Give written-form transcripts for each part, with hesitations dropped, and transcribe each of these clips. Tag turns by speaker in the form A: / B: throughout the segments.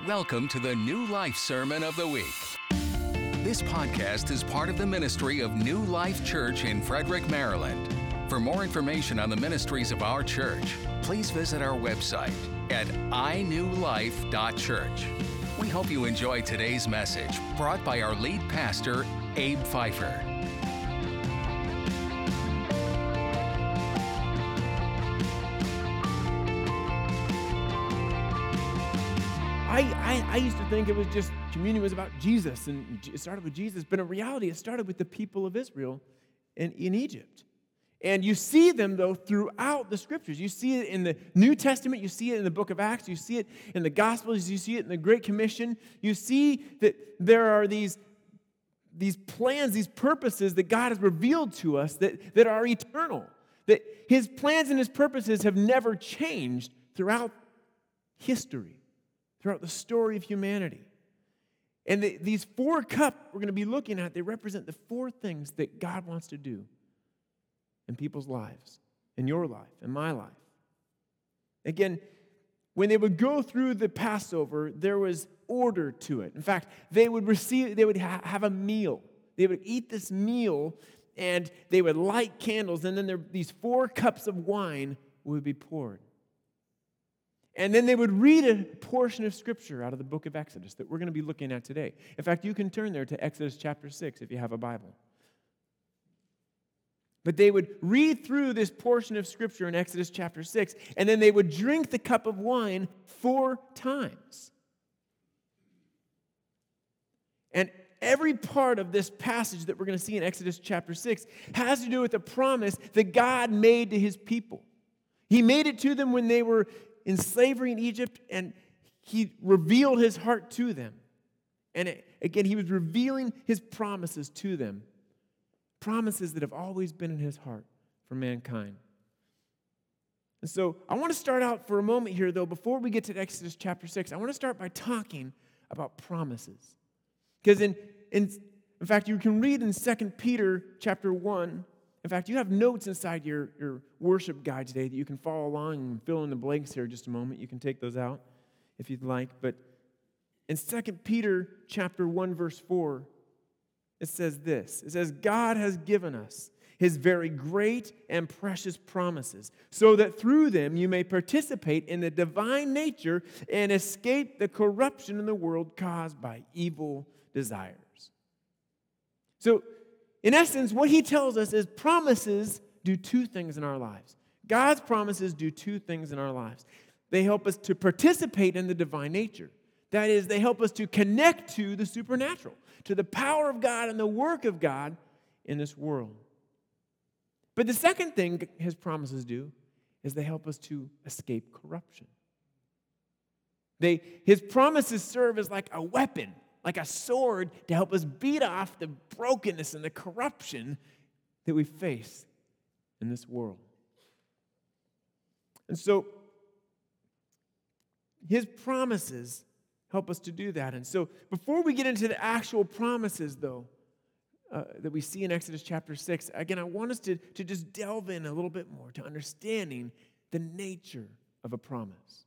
A: Welcome to the New Life Sermon of the Week. This podcast is part of the ministry of New Life Church in Frederick, Maryland. For more information on the ministries of our church, please visit our website at inewlife.church. We hope you enjoy today's message, brought by our lead pastor, Abe Pfeiffer.
B: I used to think it was just communion was about Jesus, and it started with Jesus, but in reality, it started with the people of Israel in Egypt. And you see them, though, throughout the Scriptures. You see it in the New Testament. You see it in the book of Acts. You see it in the Gospels. You see it in the Great Commission. You see that there are these plans, these purposes that God has revealed to us that are eternal, that His plans and His purposes have never changed throughout history, throughout the story of humanity. And these four cups we're going to be looking at, they represent the four things that God wants to do in people's lives, in your life, in my life. Again, when they would go through the Passover, there was order to it. In fact, they would have a meal. They would eat this meal, and they would light candles, and then these 4 cups of wine would be poured. And then they would read a portion of Scripture out of the book of Exodus that we're going to be looking at today. In fact, you can turn there to Exodus chapter 6 if you have a Bible. But they would read through this portion of Scripture in Exodus chapter 6, and then they would drink the cup of wine 4 times. And every part of this passage that we're going to see in Exodus chapter 6 has to do with a promise that God made to His people. He made it to them when they were in slavery in Egypt, and He revealed His heart to them. And again, He was revealing His promises to them. Promises that have always been in His heart for mankind. And so I want to start out for a moment here, though, before we get to Exodus chapter 6, I want to start by talking about promises. Because in fact, you can read in 2 Peter chapter 1. In fact, you have notes inside your worship guide today that you can follow along and fill in the blanks here in just a moment. You can take those out if you'd like. But in 2 Peter chapter 1, verse 4, it says this. It says, God has given us His very great and precious promises, so that through them you may participate in the divine nature and escape the corruption in the world caused by evil desires. So, in essence, what he tells us is promises do 2 things in our lives. God's promises do 2 things in our lives. They help us to participate in the divine nature. That is, they help us to connect to the supernatural, to the power of God and the work of God in this world. But the second thing His promises do is they help us to escape corruption. His promises serve as like a weapon, like a sword, to help us beat off the brokenness and the corruption that we face in this world. And so, His promises help us to do that. And so, before we get into the actual promises, though, that we see in Exodus chapter 6, again, I want us to just delve in a little bit more to understanding the nature of a promise.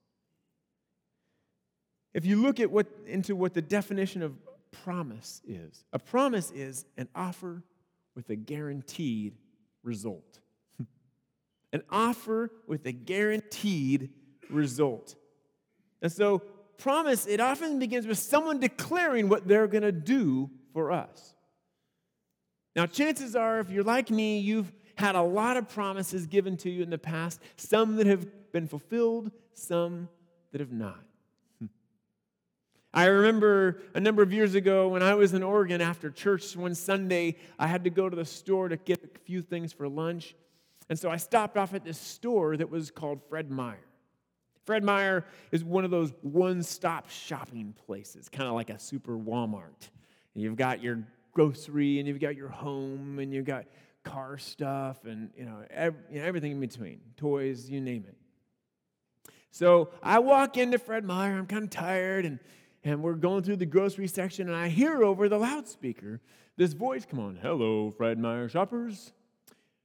B: If you look at into what the definition of promise is, a promise is an offer with a guaranteed result. An offer with a guaranteed result. And so, promise, it often begins with someone declaring what they're going to do for us. Now, chances are, if you're like me, you've had a lot of promises given to you in the past, some that have been fulfilled, some that have not. I remember a number of years ago when I was in Oregon after church one Sunday, I had to go to the store to get a few things for lunch. And so I stopped off at this store that was called Fred Meyer. Fred Meyer is one of those one-stop shopping places, kind of like a super Walmart. And you've got your grocery, and you've got your home, and you've got car stuff, and everything in between, toys, you name it. So I walk into Fred Meyer. I'm kind of tired, and we're going through the grocery section, and I hear over the loudspeaker this voice come on. Hello, Fred Meyer shoppers.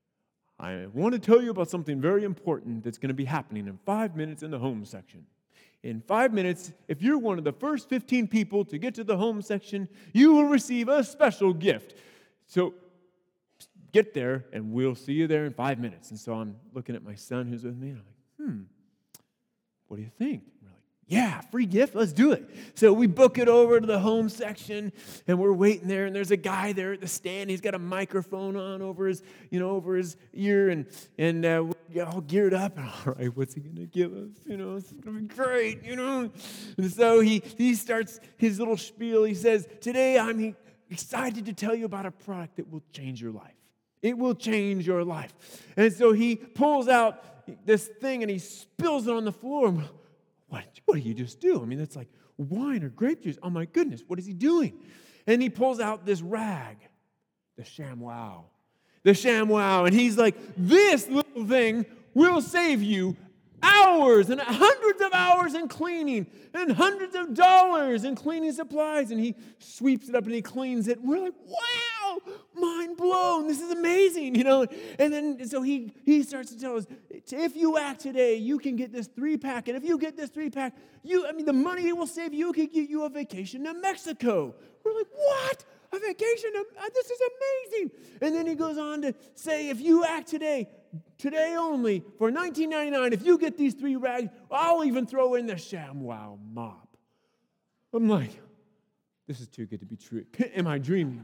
B: I want to tell you about something very important that's going to be happening in 5 minutes in the home section. In 5 minutes, if you're one of the first 15 people to get to the home section, you will receive a special gift. So get there, and we'll see you there in 5 minutes. And so I'm looking at my son who's with me, and I'm like, what do you think? We're like, yeah, free gift, let's do it. So we book it over to the home section, and we're waiting there, and there's a guy there at the stand. He's got a microphone on over his ear, and we're all geared up. And all right, what's he gonna give us? It's gonna be great, And so he starts his little spiel. He says, today I'm excited to tell you about a product that will change your life. It will change your life. And so he pulls out this thing and he spills it on the floor. What did you just do? I mean, that's like wine or grape juice. Oh my goodness, what is he doing? And he pulls out this rag, the ShamWow. The ShamWow. And he's like, this little thing will save you hours and hundreds of hours in cleaning and hundreds of dollars in cleaning supplies. And he sweeps it up and he cleans it. We're like, wow, mind blown. This is amazing, And then so he starts to tell us, if you act today, you can get this 3-pack. And if you get this 3-pack, the money it will save you can get you a vacation to Mexico. We're like, what? A vacation? This is amazing. And then he goes on to say, if you act today only, for $19.99, if you get these 3 rags, I'll even throw in the ShamWow mop. I'm like, this is too good to be true. Am I dreaming?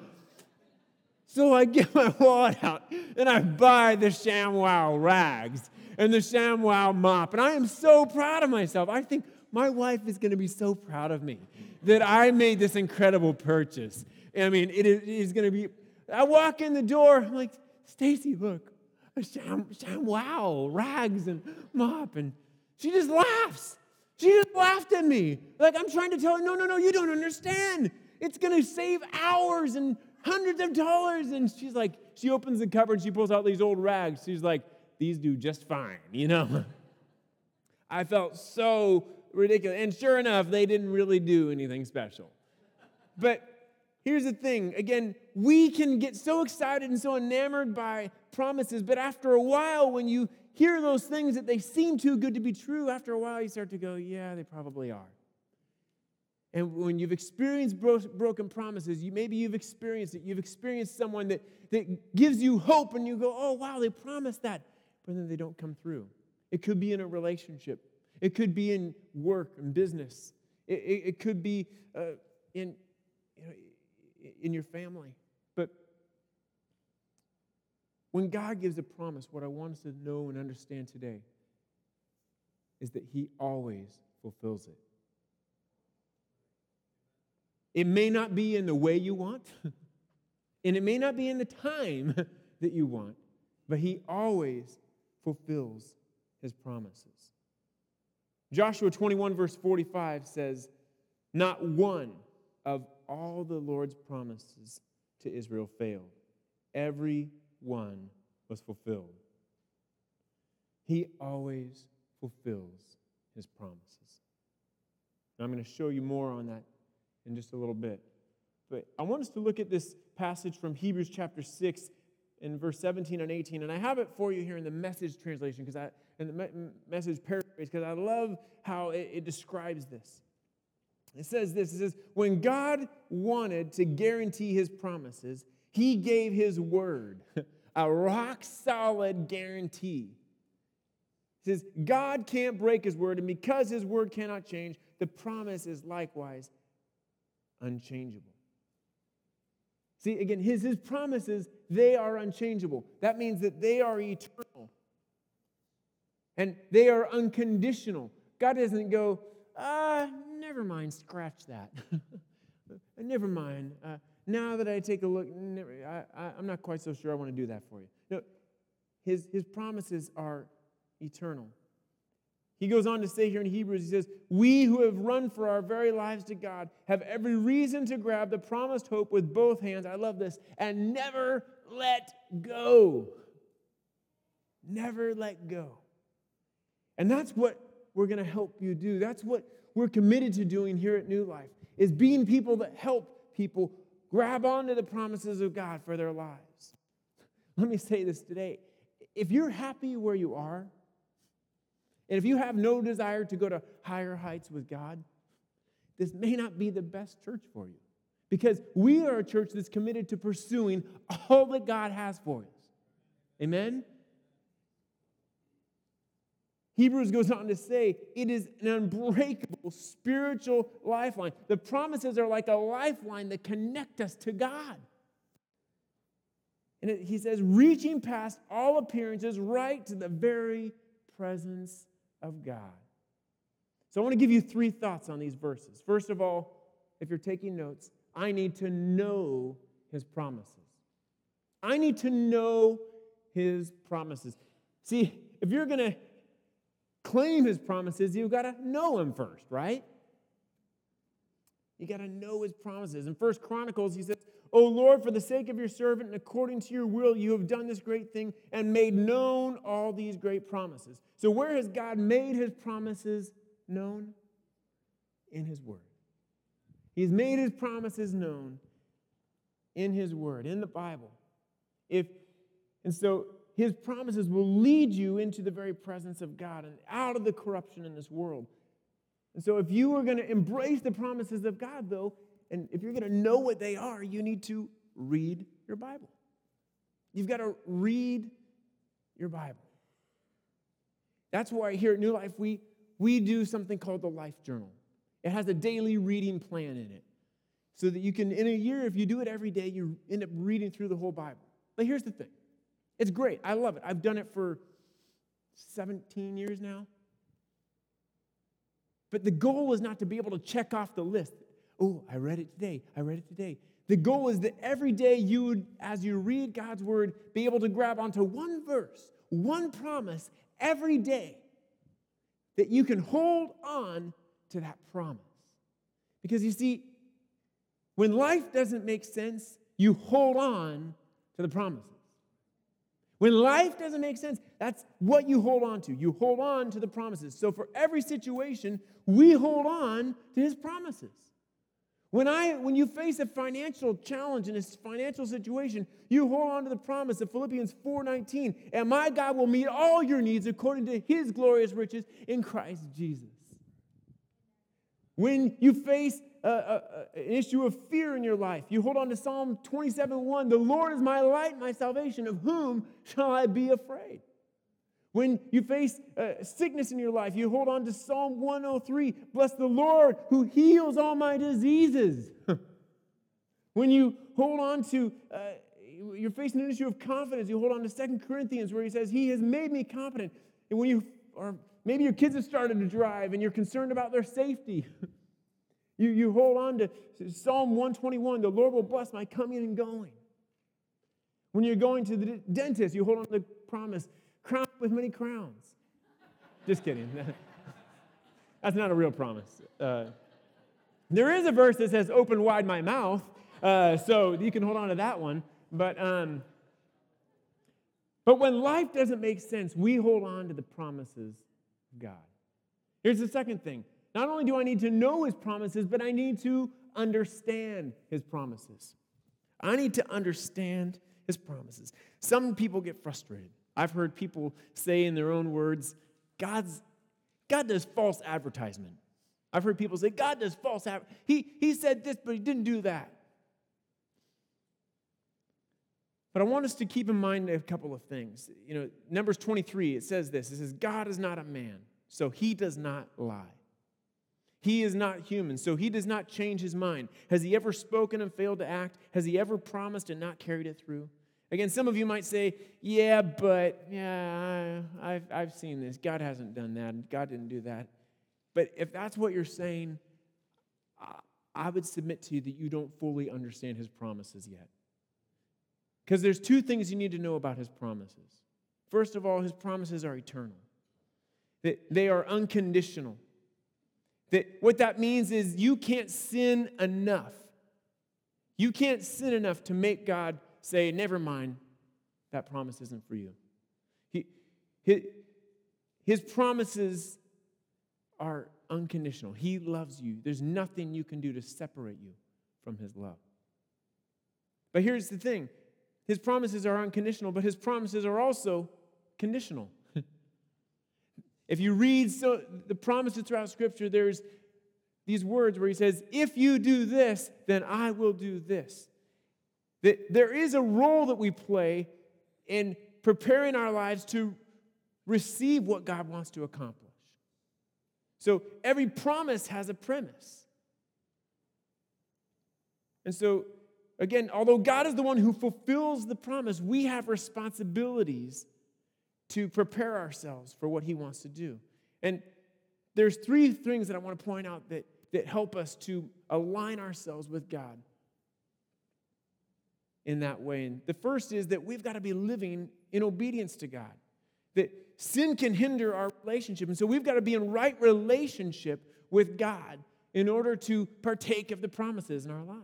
B: So I get my wallet out, and I buy the ShamWow rags and the ShamWow mop, and I am so proud of myself. I think my wife is going to be so proud of me that I made this incredible purchase. I mean, it is going to be, I walk in the door, I'm like, Stacy, look, a ShamWow rags and mop, and she just laughs. She just laughed at me. Like I'm trying to tell her, no, you don't understand. It's going to save hours and hundreds of dollars. And she's like, she opens the cupboard, she pulls out these old rags. She's like, these do just fine, I felt so ridiculous. And sure enough, they didn't really do anything special. But here's the thing. Again, we can get so excited and so enamored by promises, but after a while, when you hear those things that they seem too good to be true, after a while you start to go, yeah, they probably are. And when you've experienced broken promises, maybe you've experienced it. You've experienced someone that gives you hope, and you go, oh, wow, they promised that, but then they don't come through. It could be in a relationship. It could be in work and business. It could be in your family. But when God gives a promise, what I want us to know and understand today is that He always fulfills it. It may not be in the way you want, and it may not be in the time that you want, but He always fulfills His promises. Joshua 21, verse 45 says, not one of all the Lord's promises to Israel failed. Every one was fulfilled. He always fulfills His promises. And I'm going to show you more on that in just a little bit. But I want us to look at this passage from Hebrews chapter 6 in verse 17 and 18. And I have it for you here in the Message translation, in the Message paraphrase, because I love how it describes this. It says this, it says, when God wanted to guarantee His promises, He gave His word, a rock-solid guarantee. It says, God can't break His word, and because His word cannot change, the promise is likewise unchangeable. See, again, His promises, they are unchangeable. That means that they are eternal. And they are unconditional. God doesn't go, never mind, scratch that. Never mind. Now that I take a look, I'm not quite so sure I want to do that for you. No, His promises are eternal. He goes on to say here in Hebrews, he says, we who have run for our very lives to God have every reason to grab the promised hope with both hands. I love this. And never let go. Never let go. And that's what we're going to help you do. That's what we're committed to doing here at New Life, is being people that help people grab onto the promises of God for their lives. Let me say this today. If you're happy where you are, And if you have no desire to go to higher heights with God, this may not be the best church for you. Because we are a church that's committed to pursuing all that God has for us. Amen? Hebrews goes on to say it is an unbreakable spiritual lifeline. The promises are like a lifeline that connect us to God. And he says, reaching past all appearances right to the very presence of God. So I want to give you 3 thoughts on these verses. First of all, if you're taking notes, I need to know his promises. I need to know his promises. See, if you're going to claim his promises, you've got to know him first, right? You got to know his promises. In 1 Chronicles, he says, O Lord, for the sake of your servant and according to your will, you have done this great thing and made known all these great promises. So where has God made his promises known? In his word. He's made his promises known in his word, in the Bible. And so his promises will lead you into the very presence of God and out of the corruption in this world. And so if you are going to embrace the promises of God, though, and if you're going to know what they are, you need to read your Bible. You've got to read your Bible. That's why here at New Life, we do something called the Life Journal. It has a daily reading plan in it. So that you can, in a year, if you do it every day, you end up reading through the whole Bible. But here's the thing. It's great. I love it. I've done it for 17 years now. But the goal is not to be able to check off the list. Oh, I read it today. I read it today. The goal is that every day you would, as you read God's word, be able to grab onto one verse, one promise every day that you can hold on to that promise. Because you see, when life doesn't make sense, you hold on to the promises. When life doesn't make sense, that's what you hold on to. You hold on to the promises. So for every situation, we hold on to his promises. When you face a financial challenge in a financial situation, you hold on to the promise of Philippians 4:19, and my God will meet all your needs according to his glorious riches in Christ Jesus. When you face an issue of fear in your life, you hold on to Psalm 27:1, the Lord is my light and my salvation, of whom shall I be afraid? When you face sickness in your life, you hold on to Psalm 103, bless the Lord who heals all my diseases. When you hold on to, you're facing an issue of confidence, you hold on to 2 Corinthians where he says, he has made me confident. And when you, or maybe your kids have started to drive and you're concerned about their safety, you hold on to Psalm 121, the Lord will bless my coming and going. When you're going to the dentist, you hold on to the promise, crown with many crowns. Just kidding. That's not a real promise. There is a verse that says, open wide my mouth, so you can hold on to that one. But when life doesn't make sense, we hold on to the promises of God. Here's the second thing. Not only do I need to know his promises, but I need to understand his promises. I need to understand his promises. Some people get frustrated. I've heard people say in their own words, God does false advertisement. I've heard people say, God does false advertisement. He said this, but he didn't do that. But I want us to keep in mind a couple of things. Numbers 23, it says this. It says, God is not a man, so he does not lie. He is not human, so he does not change his mind. Has he ever spoken and failed to act? Has he ever promised and not carried it through? Again, some of you might say, I've seen this. God hasn't done that. God didn't do that. But if that's what you're saying, I would submit to you that you don't fully understand his promises yet. Because there's 2 things you need to know about his promises. First of all, his promises are eternal. They are unconditional. What that means is you can't sin enough. You can't sin enough to make God say, never mind, that promise isn't for you. His promises are unconditional. He loves you. There's nothing you can do to separate you from his love. But here's the thing. His promises are unconditional, but his promises are also conditional. If you read the promises throughout Scripture, there's these words where he says, if you do this, then I will do this. That there is a role that we play in preparing our lives to receive what God wants to accomplish. So every promise has a premise. And so, again, although God is the one who fulfills the promise, we have responsibilities to prepare ourselves for what he wants to do. And there's three things that I want to point out that help us to align ourselves with God in that way. And the first is that we've got to be living in obedience to God. That sin can hinder our relationship. And so we've got to be in right relationship with God in order to partake of the promises in our lives.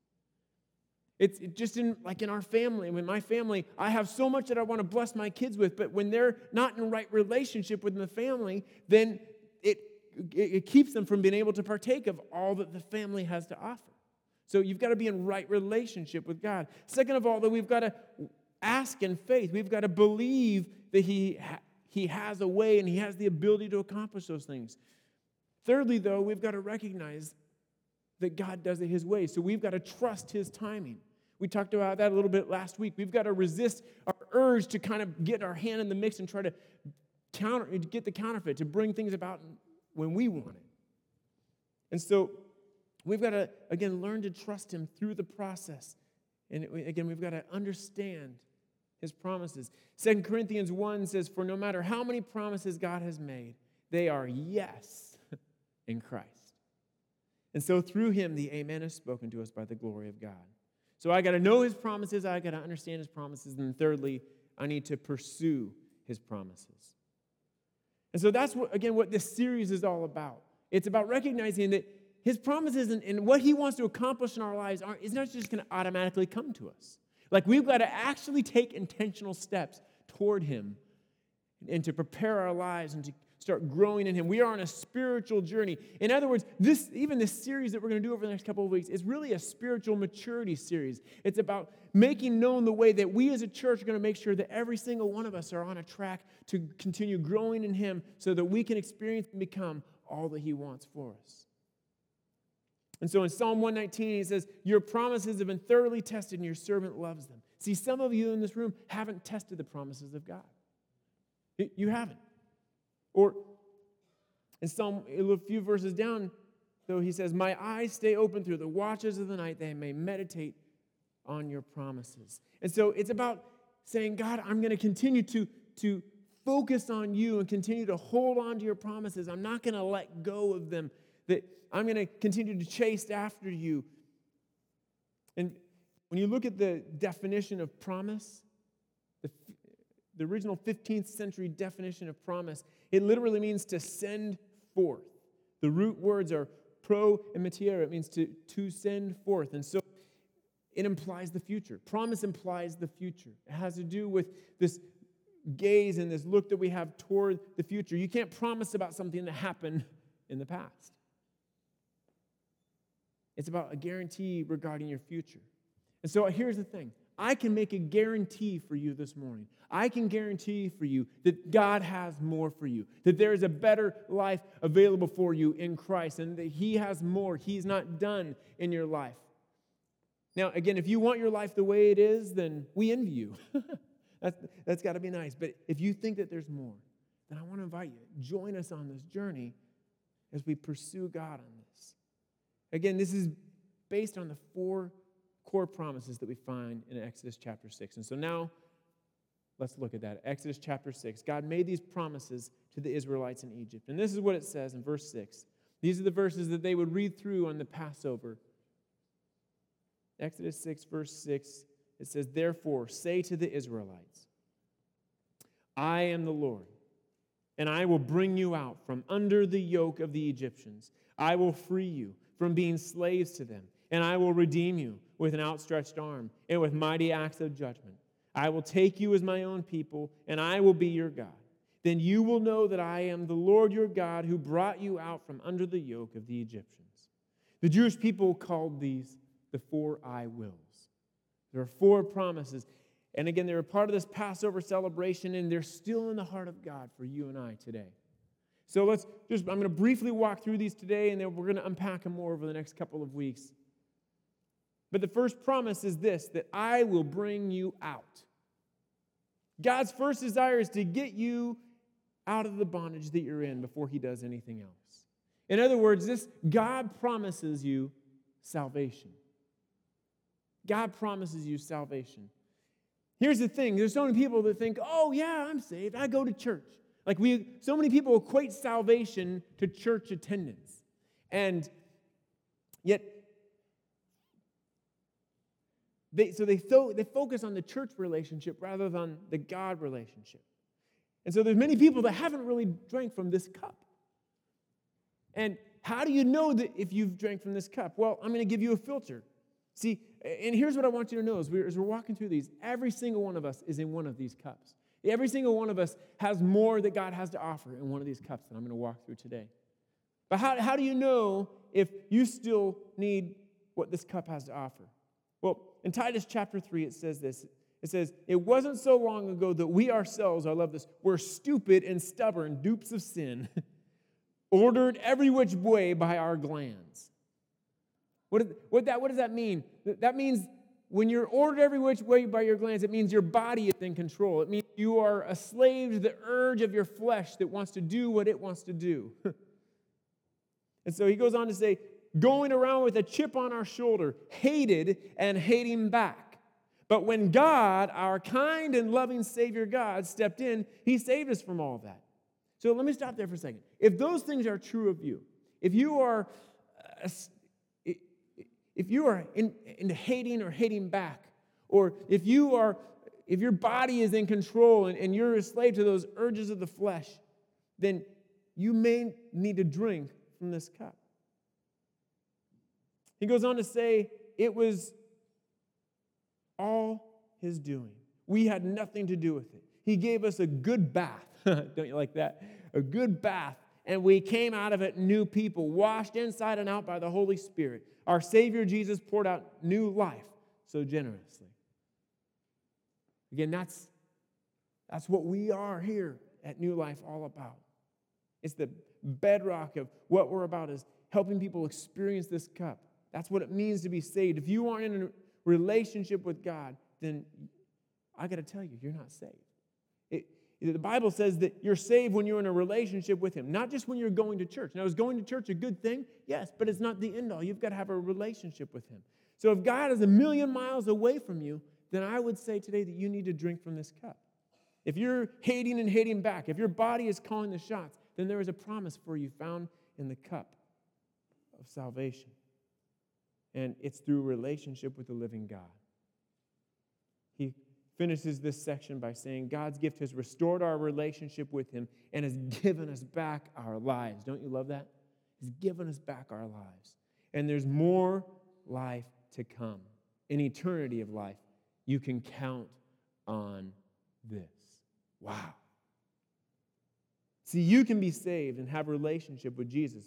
B: It's just in our family. With my family, I have so much that I want to bless my kids with, but when they're not in right relationship with the family, then it keeps them from being able to partake of all that the family has to offer. So you've got to be in right relationship with God. Second of all, though, we've got to ask in faith. We've got to believe that he has a way and he has the ability to accomplish those things. Thirdly, though, we've got to recognize that God does it his way. So we've got to trust his timing. We talked about that a little bit last week. We've got to resist our urge to kind of get our hand in the mix and try to get the counterfeit, to bring things about when we want it. And so we've got to, again, learn to trust him through the process. And again, we've got to understand his promises. 2 Corinthians 1 says, for no matter how many promises God has made, they are yes in Christ. And so through him, the amen is spoken to us by the glory of God. So I got to know his promises, I got to understand his promises, and thirdly, I need to pursue his promises. And so that's what this series is all about. It's about recognizing that his promises and what he wants to accomplish in our lives is not just going to automatically come to us. Like, we've got to actually take intentional steps toward him and to prepare our lives and to start growing in him. We are on a spiritual journey. In other words, this series that we're going to do over the next couple of weeks is really a spiritual maturity series. It's about making known the way that we as a church are going to make sure that every single one of us are on a track to continue growing in him so that we can experience and become all that he wants for us. And so in Psalm 119, he says, your promises have been thoroughly tested and your servant loves them. See, some of you in this room haven't tested the promises of God. You haven't. Or in Psalm, a few verses down, though, he says, my eyes stay open through the watches of the night, they may meditate on your promises. And so it's about saying, God, I'm going to continue to focus on you and continue to hold on to your promises. I'm not going to let go of them. That I'm going to continue to chase after you. And when you look at the definition of promise, the original 15th century definition of promise, it literally means to send forth. The root words are pro and materia. It means to send forth. And so it implies the future. Promise implies the future. It has to do with this gaze and this look that we have toward the future. You can't promise about something that happened in the past. It's about a guarantee regarding your future. And so here's the thing. I can make a guarantee for you this morning. I can guarantee for you that God has more for you, that there is a better life available for you in Christ, and that he has more. He's not done in your life. Now, again, if you want your life the way it is, then we envy you. That's got to be nice. But if you think that there's more, then I want to invite you, join us on this journey as we pursue God on this. Again, this is based on the 4 core promises that we find in Exodus chapter 6. And so now, let's look at that. Exodus chapter 6. God made these promises to the Israelites in Egypt. And this is what it says in verse 6. These are the verses that they would read through on the Passover. Exodus 6, verse 6, it says, therefore, say to the Israelites, I am the Lord, and I will bring you out from under the yoke of the Egyptians. I will free you from being slaves to them, and I will redeem you with an outstretched arm and with mighty acts of judgment. I will take you as my own people, and I will be your God. Then you will know that I am the Lord your God who brought you out from under the yoke of the Egyptians. The Jewish people called these the 4 I wills. There are 4 promises. And again, they're a part of this Passover celebration, and they're still in the heart of God for you and I today. So I'm going to briefly walk through these today, and then we're going to unpack them more over the next couple of weeks. But the first promise is this, that I will bring you out. God's first desire is to get you out of the bondage that you're in before he does anything else. In other words, God promises you salvation. God promises you salvation. Here's the thing. There's so many people that think, oh, yeah, I'm saved. I go to church. So many people equate salvation to church attendance. And yet, they focus on the church relationship rather than the God relationship. And so there's many people that haven't really drank from this cup. And how do you know that if you've drank from this cup? Well, I'm going to give you a filter. See, and here's what I want you to know as we're walking through these. Every single one of us is in one of these cups. Every single one of us has more that God has to offer in one of these cups that I'm going to walk through today. But how do you know if you still need what this cup has to offer? Well, in Titus chapter 3, it says this. It says, it wasn't so long ago that we ourselves, I love this, were stupid and stubborn, dupes of sin, ordered every which way by our glands. What does that mean? That means when you're ordered every which way by your glands, it means your body is in control. It means you are a slave to the urge of your flesh that wants to do what it wants to do. And so he goes on to say, going around with a chip on our shoulder, hated and hating back. But when God, our kind and loving Savior God, stepped in, he saved us from all that. So let me stop there for a second. If those things are true of you, if you are into hating or hating back, or if your body is in control and you're a slave to those urges of the flesh, then you may need to drink from this cup. He goes on to say, it was all his doing. We had nothing to do with it. He gave us a good bath. Don't you like that? A good bath. And we came out of it new people, washed inside and out by the Holy Spirit. Our Savior Jesus poured out new life so generously. Again, that's what we are here at New Life all about. It's the bedrock of what we're about, is helping people experience this cup. That's what it means to be saved. If you aren't in a relationship with God, then I got to tell you, you're not saved. The Bible says that you're saved when you're in a relationship with him, not just when you're going to church. Now, is going to church a good thing? Yes, but it's not the end all. You've got to have a relationship with him. So if God is 1,000,000 miles away from you, then I would say today that you need to drink from this cup. If you're hating and hating back, if your body is calling the shots, then there is a promise for you found in the cup of salvation. And it's through relationship with the living God. He finishes this section by saying, God's gift has restored our relationship with him and has given us back our lives. Don't you love that? He's given us back our lives. And there's more life to come. An eternity of life. You can count on this. Wow. See, you can be saved and have a relationship with Jesus.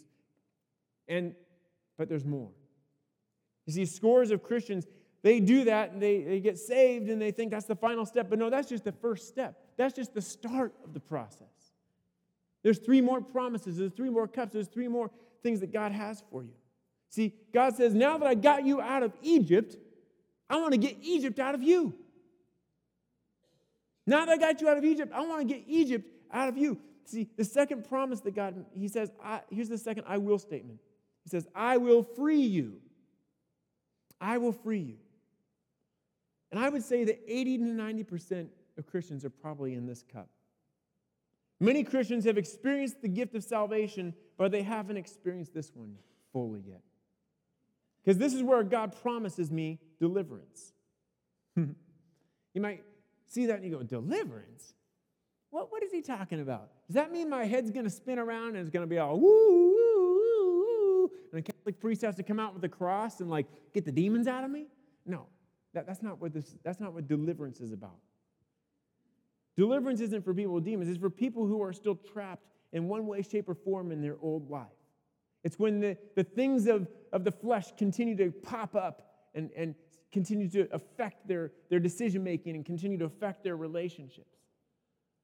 B: But there's more. You see, scores of Christians, they do that and they get saved and they think that's the final step. But no, that's just the first step. That's just the start of the process. There's 3 more promises. There's 3 more cups. There's 3 more things that God has for you. See, God says, now that I got you out of Egypt, I want to get Egypt out of you. Now that I got you out of Egypt, I want to get Egypt out of you. See, the second promise that God, he says, here's the second I will statement. He says, I will free you. I will free you. And I would say that 80 to 90% of Christians are probably in this cup. Many Christians have experienced the gift of salvation, but they haven't experienced this one fully yet. Because this is where God promises me deliverance. You might see that and you go, deliverance? What is he talking about? Does that mean my head's going to spin around and it's going to be all woo, woo, woo, woo, and a Catholic priest has to come out with a cross and get the demons out of me? No, that's not what deliverance is about. Deliverance isn't for people with demons. It's for people who are still trapped in one way, shape, or form in their old life. It's when the things of the flesh continue to pop up and continue to affect their decision-making and continue to affect their relationships.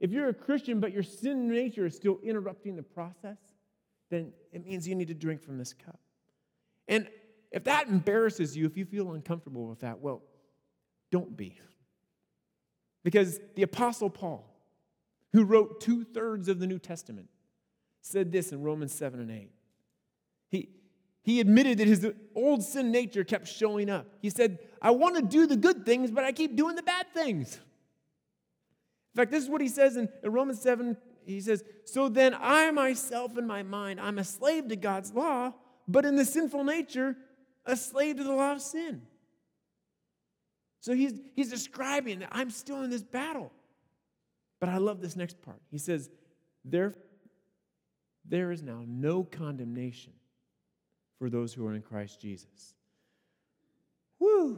B: if you're a Christian but your sin nature is still interrupting the process, then it means you need to drink from this cup. And if that embarrasses you, if you feel uncomfortable with that, well, don't be. Because the Apostle Paul, who wrote 2/3 of the New Testament, said this in Romans 7 and 8. He admitted that his old sin nature kept showing up. He said, I want to do the good things, but I keep doing the bad things. In fact, this is what he says in Romans 7. He says, so then I myself in my mind, I'm a slave to God's law, but in the sinful nature, a slave to the law of sin. So he's describing that I'm still in this battle. But I love this next part. He says, there is now no condemnation for those who are in Christ Jesus. Woo!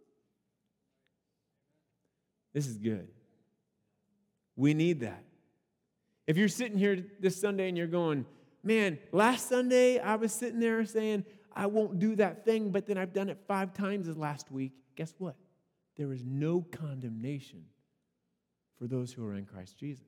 B: This is good. We need that. If you're sitting here this Sunday and you're going, man, last Sunday I was sitting there saying, I won't do that thing, but then I've done it 5 times this last week. Guess what? There is no condemnation for those who are in Christ Jesus.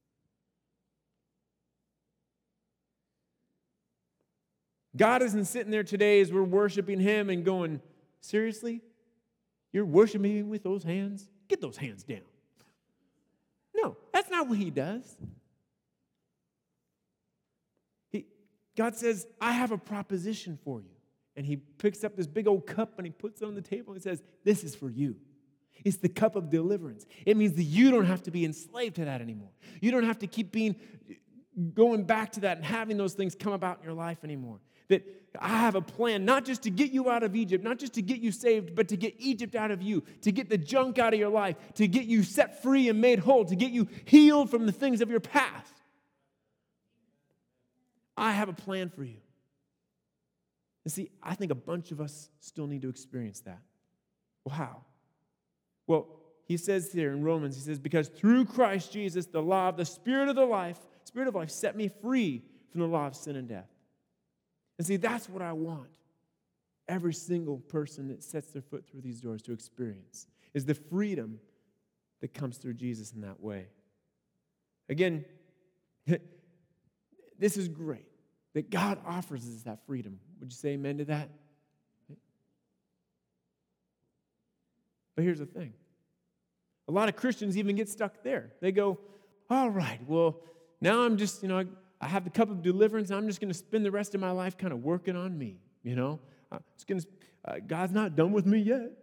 B: God isn't sitting there today as we're worshiping Him and going, seriously? You're worshiping Him with those hands? Get those hands down. No, that's not what He does. God says, I have a proposition for you. And He picks up this big old cup and He puts it on the table and says, this is for you. It's the cup of deliverance. It means that you don't have to be enslaved to that anymore. You don't have to keep going back to that and having those things come about in your life anymore. That I have a plan, not just to get you out of Egypt, not just to get you saved, but to get Egypt out of you, to get the junk out of your life, to get you set free and made whole, to get you healed from the things of your past. I have a plan for you. And see, I think a bunch of us still need to experience that. Well, how? Well, he says here in Romans, he says, because through Christ Jesus, the law of the Spirit of life set me free from the law of sin and death. And see, that's what I want every single person that sets their foot through these doors to experience, is the freedom that comes through Jesus in that way. Again, this is great, that God offers us that freedom. Would you say amen to that? But here's the thing. A lot of Christians even get stuck there. They go, all right, well, now I'm just, I have the cup of deliverance, and I'm just going to spend the rest of my life kind of working on me, God's not done with me yet.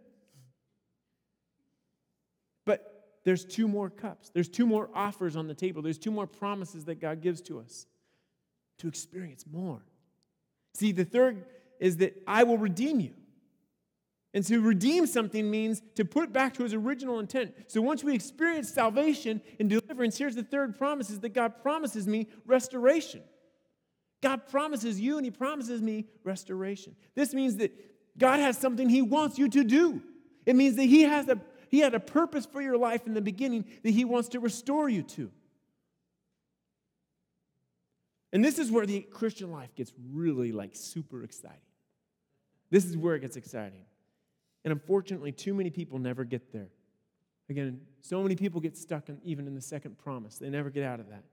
B: But there's 2 more cups. There's 2 more offers on the table. There's 2 more promises that God gives to us to experience more. See, the third is that I will redeem you. And to redeem something means to put it back to His original intent. So once we experience salvation and deliverance, here's the third promise, is that God promises me restoration. God promises you and He promises me restoration. This means that God has something He wants you to do. It means that He had a purpose for your life in the beginning that He wants to restore you to. And this is where the Christian life gets really super exciting. This is where it gets exciting. And unfortunately, too many people never get there. Again, so many people get stuck even in the second promise. They never get out of that.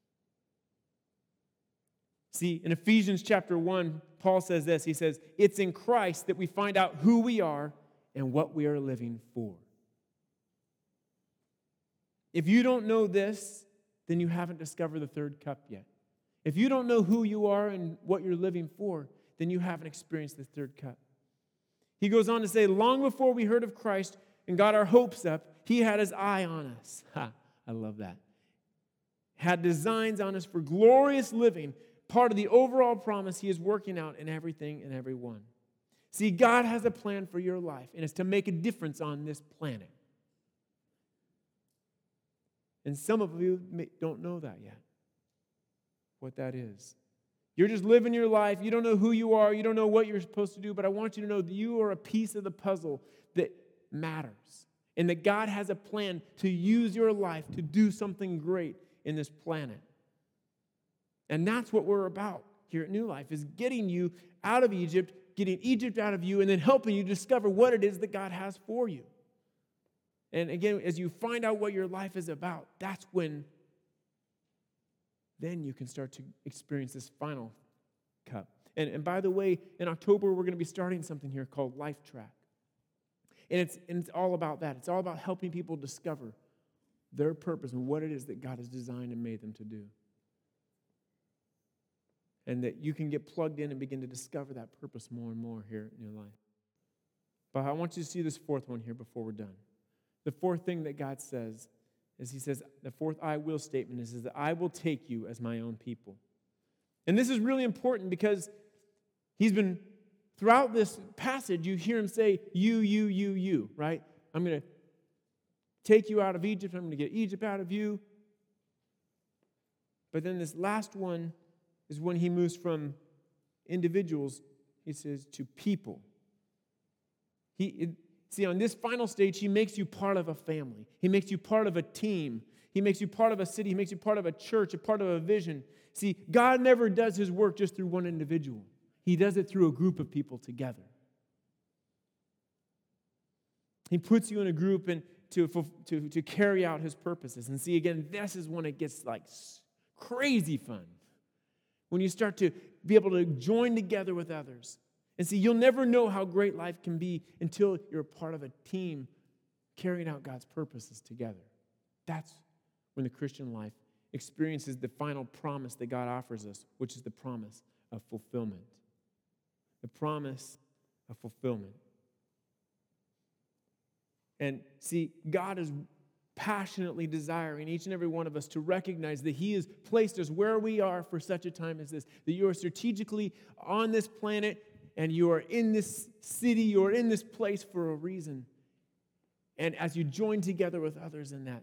B: See, in Ephesians chapter 1, Paul says this. He says, it's in Christ that we find out who we are and what we are living for. If you don't know this, then you haven't discovered the third cup yet. If you don't know who you are and what you're living for, then you haven't experienced the third cup. He goes on to say, long before we heard of Christ and got our hopes up, He had His eye on us. I love that. Had designs on us for glorious living, part of the overall promise He is working out in everything and everyone. See, God has a plan for your life, and it's to make a difference on this planet. And some of you don't know that yet, what that is. You're just living your life. You don't know who you are. You don't know what you're supposed to do. But I want you to know that you are a piece of the puzzle that matters. And that God has a plan to use your life to do something great in this planet. And that's what we're about here at New Life, is getting you out of Egypt, getting Egypt out of you, and then helping you discover what it is that God has for you. And again, as you find out what your life is about, that's when then you can start to experience this final cup. And by the way, in October, we're going to be starting something here called Life Track. And it's all about that. It's all about helping people discover their purpose and what it is that God has designed and made them to do. And that you can get plugged in and begin to discover that purpose more and more here in your life. But I want you to see this fourth one here before we're done. The fourth thing that God says is He says, the fourth I will statement is that I will take you as my own people. And this is really important because He's been, throughout this passage, you hear Him say, you, right? I'm going to take you out of Egypt. I'm going to get Egypt out of you. But then this last one is when He moves from individuals, He says, to people. See, on this final stage, He makes you part of a family. He makes you part of a team. He makes you part of a city. He makes you part of a church, a part of a vision. See, God never does His work just through one individual. He does it through a group of people together. He puts you in a group and to carry out His purposes. And see, again, this is when it gets like crazy fun. When you start to be able to join together with others. And see, you'll never know how great life can be until you're a part of a team carrying out God's purposes together. That's when the Christian life experiences the final promise that God offers us, which is the promise of fulfillment. The promise of fulfillment. And see, God is passionately desiring each and every one of us to recognize that He has placed us where we are for such a time as this, that you are strategically on this planet and you are in this city, you are in this place for a reason. And as you join together with others in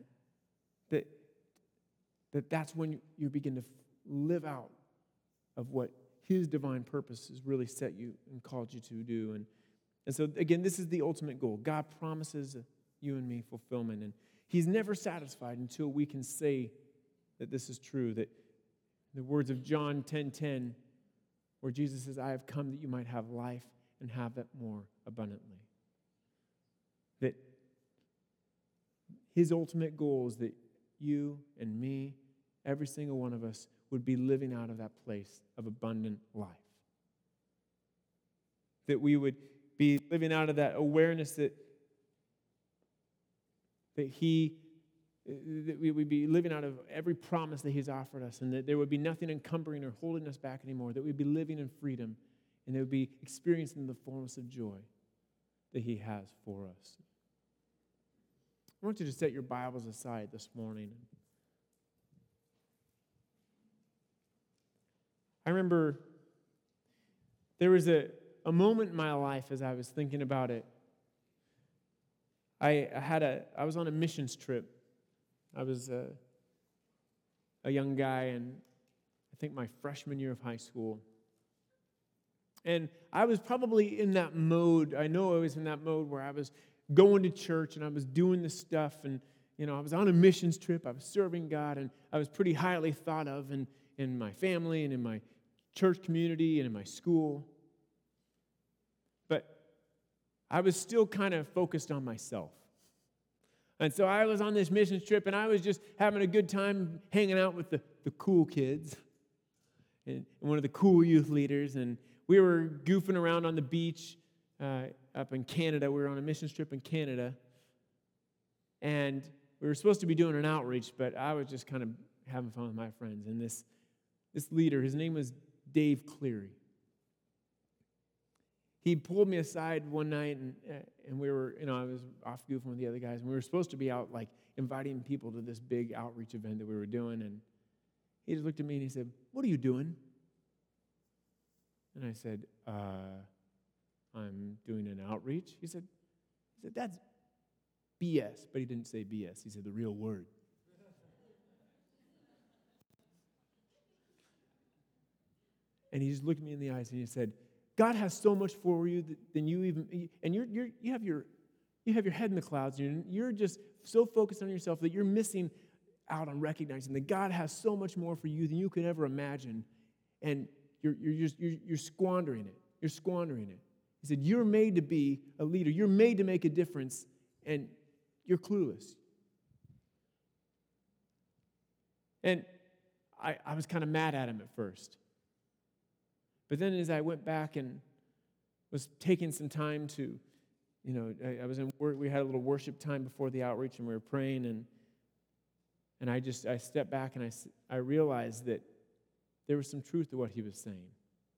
B: that's when you begin to live out of what His divine purpose has really set you and called you to do. And so, again, this is the ultimate goal. God promises you and me fulfillment. And He's never satisfied until we can say that this is true. That the words of John 10:10, where Jesus says, I have come that you might have life and have it more abundantly. That His ultimate goal is that you and me, every single one of us, would be living out of that place of abundant life. That we would be living out of that awareness that we would be living out of every promise that He's offered us, and that there would be nothing encumbering or holding us back anymore, that we'd be living in freedom, and they would be experiencing the fullness of joy that He has for us. I want you to set your Bibles aside this morning. I remember there was a moment in my life as I was thinking about it. I was on a missions trip. I was a young guy, and I think my freshman year of high school. And I was probably in that mode. I know I was in that mode where I was going to church and I was doing this stuff, and I was on a missions trip. I was serving God, and I was pretty highly thought of in my family and in my church community and in my school. But I was still kind of focused on myself. And so I was on this missions trip, and I was just having a good time hanging out with the cool kids and one of the cool youth leaders. And we were goofing around on the beach up in Canada. We were on a missions trip in Canada. And we were supposed to be doing an outreach, but I was just kind of having fun with my friends. And this leader, his name was Dave Cleary. He pulled me aside one night, and we were, I was off goofing with the other guys, and we were supposed to be out, like, inviting people to this big outreach event that we were doing, and he just looked at me and he said, "What are you doing?" And I said, "I'm doing an outreach." He said, "That's BS," but he didn't say BS. He said the real word. And he just looked me in the eyes and he said, "God has so much for you than you even, and you have your head in the clouds. You're just so focused on yourself that you're missing out on recognizing that God has so much more for you than you could ever imagine, and you're squandering it. You're squandering it." He said, "You're made to be a leader. You're made to make a difference, and you're clueless." And I was kind of mad at him at first. But then as I went back and was taking some time to, I was in work, we had a little worship time before the outreach, and we were praying, and I stepped back and I realized that there was some truth to what he was saying.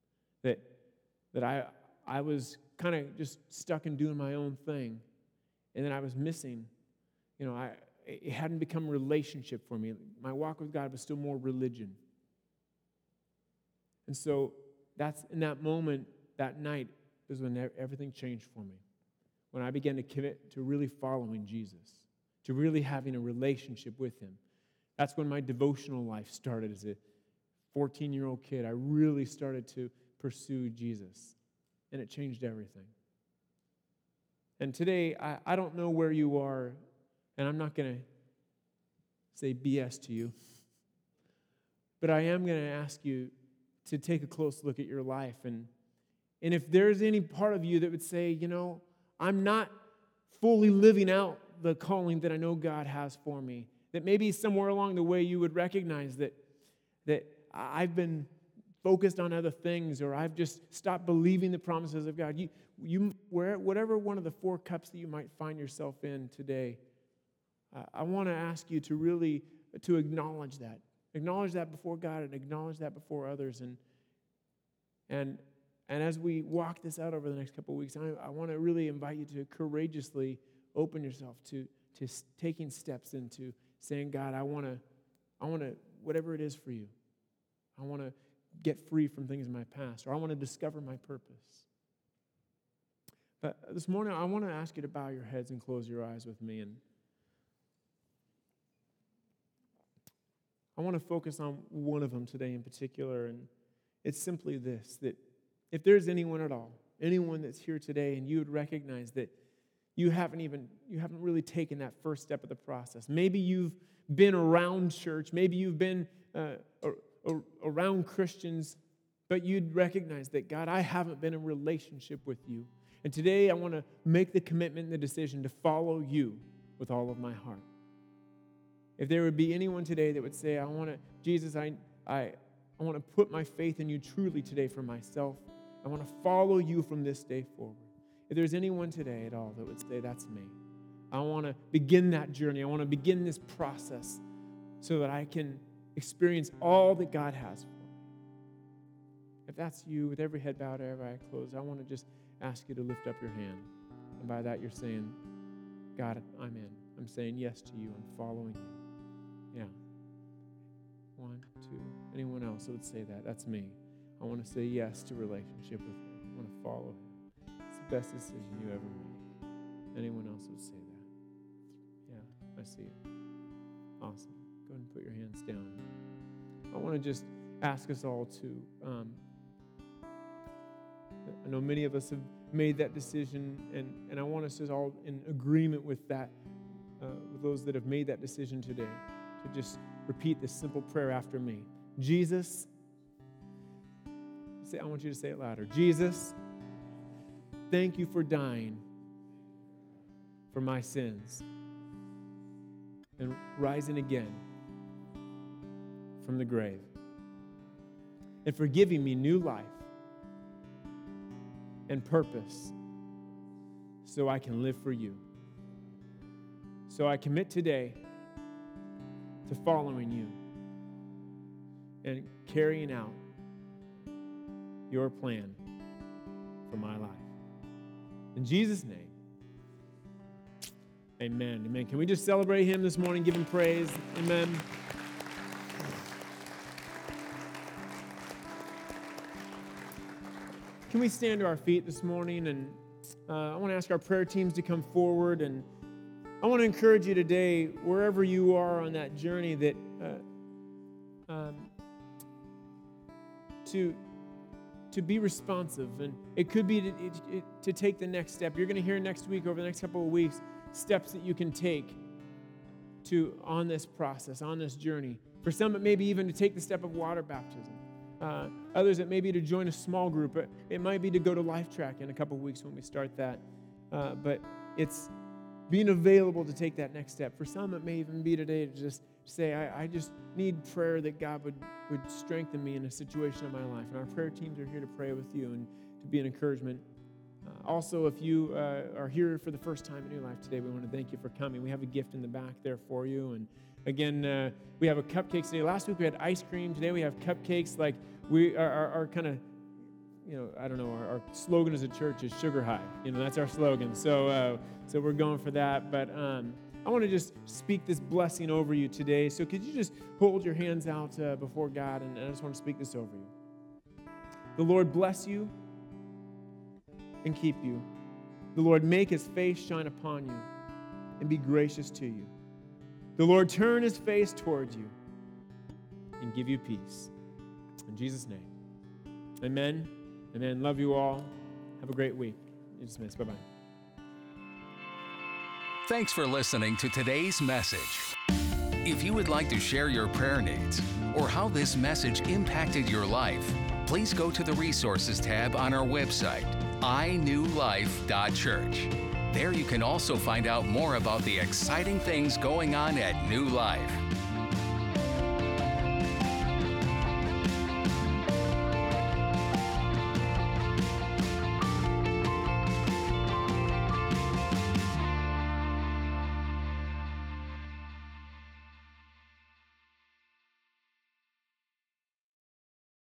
B: That I was kind of just stuck in doing my own thing, and then I was missing, it hadn't become a relationship for me. My walk with God was still more religion. And so that's in that moment, that night, is when everything changed for me. When I began to commit to really following Jesus, to really having a relationship with him. That's when my devotional life started as a 14-year-old kid. I really started to pursue Jesus, and it changed everything. And today, I don't know where you are, and I'm not going to say BS to you, but I am going to ask you to take a close look at your life. And if there's any part of you that would say, I'm not fully living out the calling that I know God has for me, that maybe somewhere along the way you would recognize that I've been focused on other things, or I've just stopped believing the promises of God. Whatever one of the 4 cups that you might find yourself in today, I want to ask you to really acknowledge that. Acknowledge that before God and acknowledge that before others. And as we walk this out over the next couple of weeks, I want to really invite you to courageously open yourself to taking steps into saying, God, I want to, whatever it is for you, I want to get free from things in my past, or I want to discover my purpose. But this morning, I want to ask you to bow your heads and close your eyes with me. And I want to focus on one of them today in particular, and it's simply this, that if there's anyone at all, anyone that's here today, and you would recognize that you haven't really taken that first step of the process. Maybe you've been around church, maybe you've been around Christians, but you'd recognize that, God, I haven't been in relationship with you. And today I want to make the commitment and the decision to follow you with all of my heart. If there would be anyone today that would say, Jesus, I want to put my faith in you truly today for myself. I want to follow you from this day forward. If there's anyone today at all that would say, that's me. I want to begin that journey. I want to begin this process so that I can experience all that God has for me. If that's you, with every head bowed, every eye closed, I want to just ask you to lift up your hand. And by that, you're saying, God, I'm in. I'm saying yes to you. I'm following you. Yeah. 1, 2. Anyone else that would say that? That's me. I want to say yes to relationship with him. I want to follow him. It's the best decision you ever made. Anyone else would say that? Yeah, I see it. Awesome. Go ahead and put your hands down. I want to just ask us all to, I know many of us have made that decision, and I want us to all in agreement with that, with those that have made that decision today, to just repeat this simple prayer after me. Jesus, I want you to say it louder. Jesus, thank you for dying for my sins and rising again from the grave, and for giving me new life and purpose so I can live for you. So I commit today to following you and carrying out your plan for my life. In Jesus' name, amen. Amen. Can we just celebrate him this morning, give him praise? Amen. Can we stand to our feet this morning? And I want to ask our prayer teams to come forward. And I want to encourage you today, wherever you are on that journey, that to be responsive. And it could be to take the next step. You're going to hear next week, over the next couple of weeks, steps that you can take on this process, on this journey. For some, it may be even to take the step of water baptism. Others, it may be to join a small group. It might be to go to Life Track in a couple of weeks when we start that. But it's being available to take that next step. For some, it may even be today to just say, I just need prayer that God would strengthen me in a situation of my life. And our prayer teams are here to pray with you and to be an encouragement. Also, if you are here for the first time in your life today, we want to thank you for coming. We have a gift in the back there for you. And again, we have a cupcakes today. Last week we had ice cream. Today we have cupcakes. Like we are kind of, I don't know, our slogan as a church is sugar high. That's our slogan. So we're going for that. But I want to just speak this blessing over you today. So could you just hold your hands out before God, and I just want to speak this over you. The Lord bless you and keep you. The Lord make his face shine upon you and be gracious to you. The Lord turn his face towards you and give you peace. In Jesus' name, amen. Amen. Love you all. Have a great week. You're dismissed. Bye-bye.
A: Thanks for listening to today's message. If you would like to share your prayer needs or how this message impacted your life, please go to the Resources tab on our website, inewlife.church. There you can also find out more about the exciting things going on at New Life.